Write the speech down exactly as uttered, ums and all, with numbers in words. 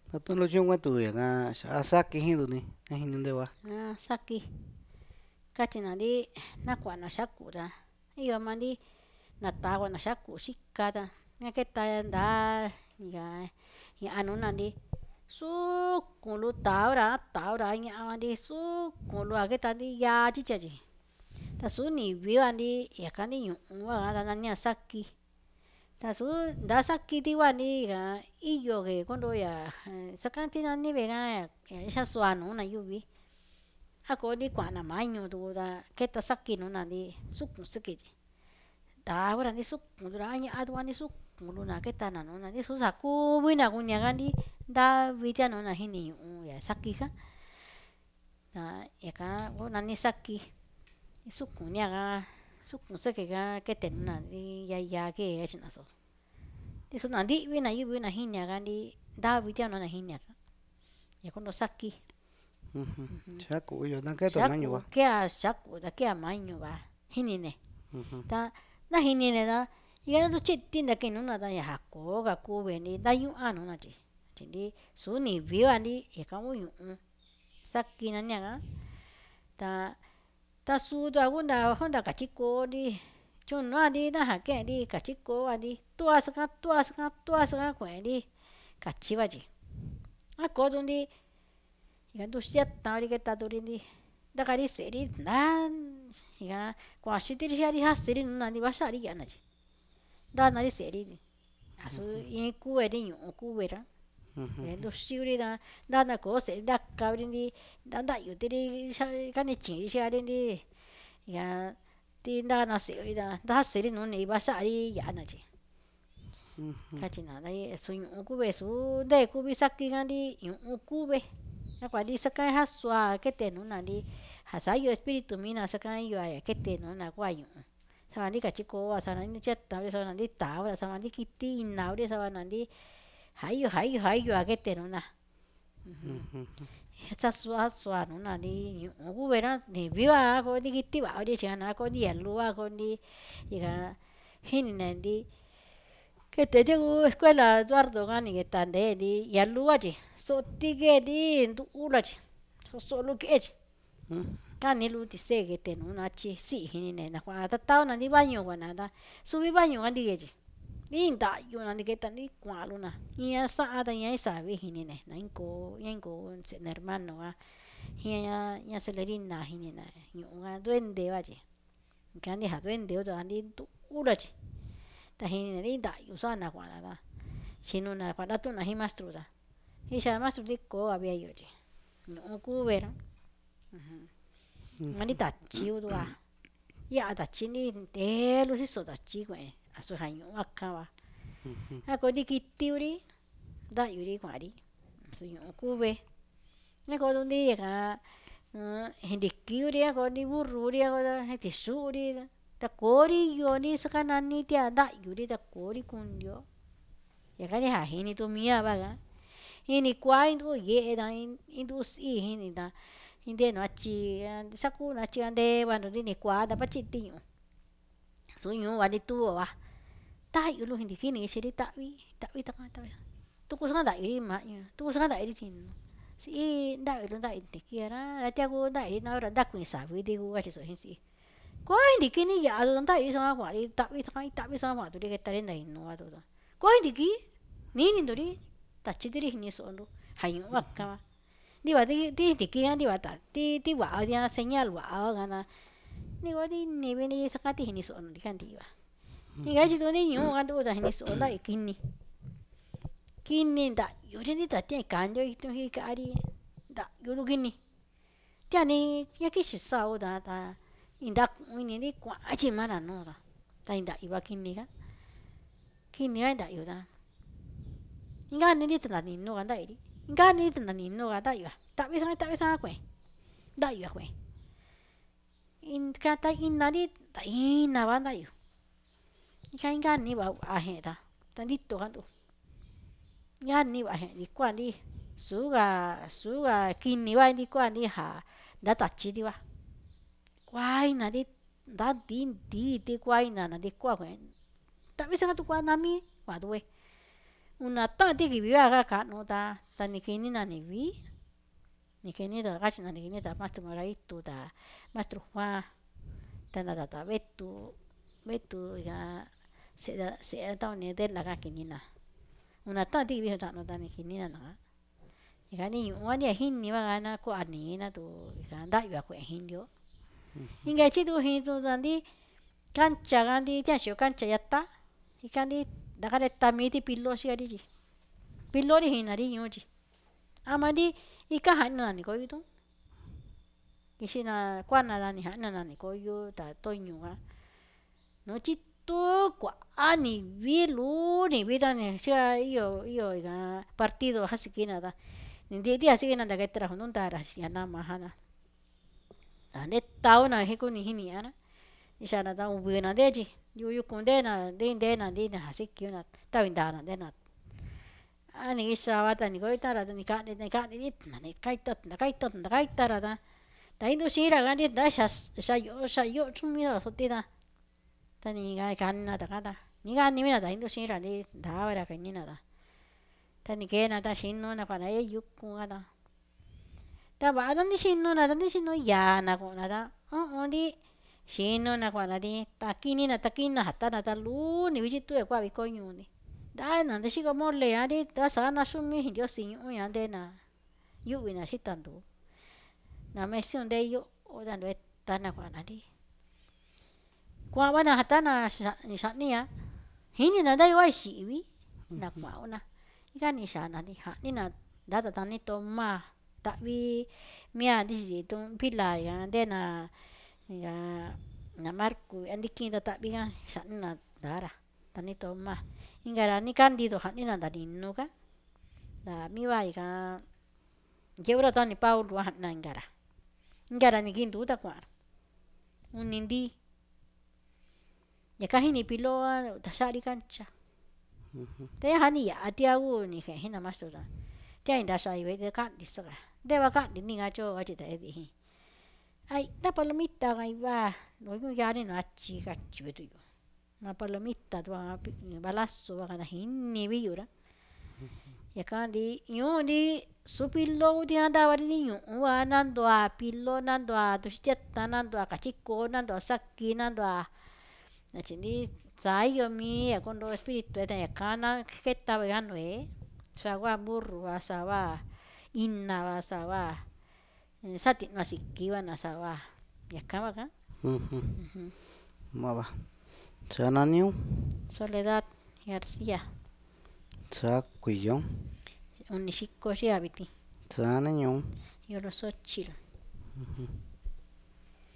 Tatun lu chu'un kuetu'ya nga a saki jin tuni a jini ntegua. Ah, saki katyina‑ndi naku'va‑na xáku ta iyo maa‑ndi natava‑na xáku xika ta ñaketa ndaa ña'a nuu‑na‑ndi sukun‑lu tava‑ra tava‑ra ña'a van‑ndi sukun‑lu ja keta‑ndi yaa chii‑cha tyi ta su nivi van‑ndi yaka‑ndi ñu'u van‑ka ta nania saki ta su nda saki‑ti kua‑ndi iyo‑ke kondoya saka‑ti nani ve'e‑ka ña ixasua nuu‑na yuvi a koo‑ndi kua'na mañu tuku ta keta saki nuu‑na‑ndi sukun sɨkɨ tyi tava‑ra‑ndi sukun‑ra a ña'a tukuan‑ndi sukun‑lu na keta‑na nuu‑na su sakuvi‑na kuñaka‑ndi ndavi tia nuu‑na xiñi ñu'u ya saki‑ka ta yaka kuu nani saki sukun ñaka sukun sɨkɨ‑ka kete nuu‑na‑ndi yaa yaa kee katyi‑na su isu nandi'vi‑na yuvi na jiña‑ka‑ndi ndavi tia nuu‑na jiña‑ka ya kundo saki xáku iyo ta kee‑tu mañu va xáku kea xáku ta kea mañu va jiñi‑ne ta na jiñi‑ne ta ika nduchiti ndaki nuu‑na ta ña ja koo‑ka kuu ve'e‑ndi ndañu'an nuu‑na tyi tyi‑ndi su nivi van‑ndi yaka kuu ñu'u saki nania‑ka ta ta suu tua kunda jonda katyiko‑ndi chunua‑ndi naja ke'en‑ndi katyiko van‑ndi tua sɨkɨn tua sɨkɨn tua sɨkɨn kue'e‑ndi katyi van‑tyi a koo tuku‑ndi ika nduxita‑ri keta tuku‑ri ndaka‑ri se'e‑ri ndaa ika kua'an xiti‑ri xia‑ri jasɨ‑ri nuu‑na‑ndi vasa'a‑ri ya'a‑na tyi ndana‑ri se'e‑ri tyi asu in kuve‑ndi ñu'u kuve‑ra nduxiu‑ri ta ndana koo se'e‑ri ndaka‑ri‑ndi nda nda'yuti‑ri kani chi'in‑ri xia‑ri‑ndi ika ti ndana se'e‑ri ta ndasɨ‑ri nuu‑ndi vasa'a‑ri ya'a‑na tyi katyi‑na su ñu'u kuve su ndee kuvi saki‑ka‑ndi ñu'u kuve naku'a‑ndi sɨkɨn iasua kete nuu‑na‑ndi ja sa'yo espíritu mii‑na sɨkɨn iyo‑a kete nuu‑na kua ñu'u sava‑ndi katyiko‑va sava‑ndi nduchata‑kuri sava‑ndi tava‑ra sava‑ndi kiti ina kuri sava‑na‑ndi jaiyo jaiyo jaiyo‑a kete nuu‑na sasua sua nuu‑na‑ndi ñu'u kuve‑ra nivi van‑ka koo‑ndi kiti va'a‑kuri chii‑kana koo‑ndi yalu‑va koo‑ndi ika jiñi‑ne‑ndi kete taku escuela eduardo‑ka ni keta ndee‑ndi yalu‑va tyi soti kee‑ndi ndu‑ula tyi so'o‑lu ke'e tyi kani‑lu tisé kete nuu‑na tyi si'i xiñi‑ne na kua'an ta tava‑na‑ndi bañu kua'na ta suvi bañu‑ka‑ndi kee tyi iin nda'yu‑na ni keta‑ndi kua'an‑lu‑na iña sa'an ta iña isavi xiñi‑ne nañi‑koo ña‑ñinko se'e‑ne hermano‑ka jiña ña celerina xiñi‑na ñu'u‑ka duende van tyi ika‑ndi ja duende kutu'va‑ndi ndu‑ula tyi ta xiñi‑ne iin nda'yu sa'a‑na kua'na ta chinu‑na kua'an natu'una jin mastru ta ixa mastru‑ndi koo‑ka viayo tyi ñu'u kuve‑ra maa‑ndi tatyi kutu'va ya'a tatyi‑ndi ndeelu siso tatyi kue'en asu ja ñu'u vakan va a koo‑ndi kiti kuri nda'yu‑ri kua'an‑ri su ñu'u kuve ña koo tuku‑ndi xi'ndiki kuri a koo‑ndi burru kuri a koo tixu'u‑ri ta koo‑ri yoo‑ndi sakanani tia nda'yu‑ri ta koo‑ri kundio yaka‑ndi ja jini tu‑mia va'a‑ka iin‑ni kua induu ye'e ta induu si'i xi'ni ta indenu atyi sakuu‑nu atyi ndevanu‑ndi ni kua ta vachi'i‑ti ñu'u su ñuu van‑ndi tuo‑va nda'yu‑lu xi'ndiki ni kixi‑ri ta'vi ta'vi takuan ta'vi tuku sakanda'yu‑ri mañu tuku sakanda'yu‑ri tyiñu si'i nda'yu‑lu nda'yu xi'ndiki ra tiaku nda'yu‑ri na ora ndakuiin savi‑ti kuu katyi so jin si'i koo xi'ndiki‑ni ya'a‑tu ta nda'yu‑ri sukuan kua'an‑ri ta'vi takuan iin ta'vi sukuan kua'an turi keta‑ri nda inu va tuku koo xi'ndiki ni'ni‑ndo‑ri tatyi‑tiri xiñi so'o‑ndo ja ñu'u vakan va ndiva ti xi'ndiki‑ka ndiva ta ti ti va'a señal va'a va ta ndiko‑ndi nivi‑ndi saka‑ti xiñi so'o‑ndi ka'ndi va ika tyi tuku‑ndi ñuu kanduu ta xiñi so'o nda'yu kiñi kiñi nda'yuri‑ndi ta tia kandio itu ika‑ri nda'yu‑lu kiñi tia‑ni ña‑kixi sau ta ta indaku'un iñi‑ndi kua'an tyimana nuu ta ta inda'yu va kiñi‑ka kiñi‑ka inda'yu ta incani‑ndi ta ndaninu‑ka nda'yu‑ri incani‑ndi ta ndaninu‑ka nda'yu‑a ta'vi sukuan ta'vi sukuan kue'en nda'yu‑a kue'en ta ina‑ndi ta ina‑va nda'yu ika incani va'a je'en ta ta ndito kantu incani va'a je'en ni ku'a‑ndi suu'ka suu'ka kiñi va ndiko'a‑ndi ja nda tatyi‑ti va kuaina‑ndi nda ndii ndii‑ti kuaina na ndiko‑a kue'en ta'vi sukuan tu ku'a nami kua'an tuku‑e una tanti kivi vaga kanu ta ta ni kini na ni vi ni kini ta gachi na ni kini ta mastro Moradito ta mastro Juan ta na ta betu betu ya se da se ta ni de la ga kini na una tanti kivi ta no ta ni kini na na ikani uani hini vaga na ko ani na tu ka nda yua kue hindio inga chitu hin tu tandi cancha gandi tiaxio cancha yatta ikandi dagare tamiti pilo siari ji pilori hinari ñuchi amandi ika jana ni koyutu kixina kuana dani jana nani koyo ta toñuga no chitu kuani vilu ni vida ni sia iyo iyo iga partido jasikina da ndi dia sigina da ketra juntara yana majana ane tauna jikuni jini ana ishana da ubuena deji yuyu kundena de indena dina jasikiuna tavindana dena ani isaba tani goitara ni kani ni kani ni nani kaita kaita kaitara da ta indu shira gani da shas shayo shayo chumira sotida tani ga kanna ta kada ni gani mira da indu shira ni da bara kanina da tani kena ta shinno na para e yukku ada ta ba da ni shinno na da ni shinno ya na ko na da o di shinno na kwa na di ta kini na ta kina hata na ta lu ni bijitu e kwa bi koñu ni da na de shigo mole ya di ta sana shumi hindio sinyu ya de na yuwi na shitandu na mesion de yo o da no ta na kwa na di kwa bana hata na ni shania hini na da yo shi wi na kwa ona ikani shana ni ha ni na da ta ni to ma ta vi mia di ji tu pila ya de na ya na marku andi kinda ta bi ga shani na dara tani to ma ingara ni candido ha ni na da ninnu ga da mi vai ga yeura tani paulo ha na ingara ingara ni kindu ta kwa unindi ya kahini pilo ta shari cancha te hani ya atia u ni ke hina masura te inda sai ve de kan disra de va kan ni ga cho ga chi te di ai da palomita ga iba no yu ya ni na chi ga chi ve tu yo ma palomita tu balasso va na hinni vi yura ya kan di yu di su pillo di anda va di yu wa nando a pillo nando a tu stietta nando a kachiko nando a sakki nando a na chindi sai yo mi ya kondo espiritu eta ya kana keta va no e sa wa burro va sa va inna va sa va sati masiki va na sa va ya kama ka ma ba sana niu Soledad García sa kuyon unishiko shi abiti sana nyu yo lo so chilo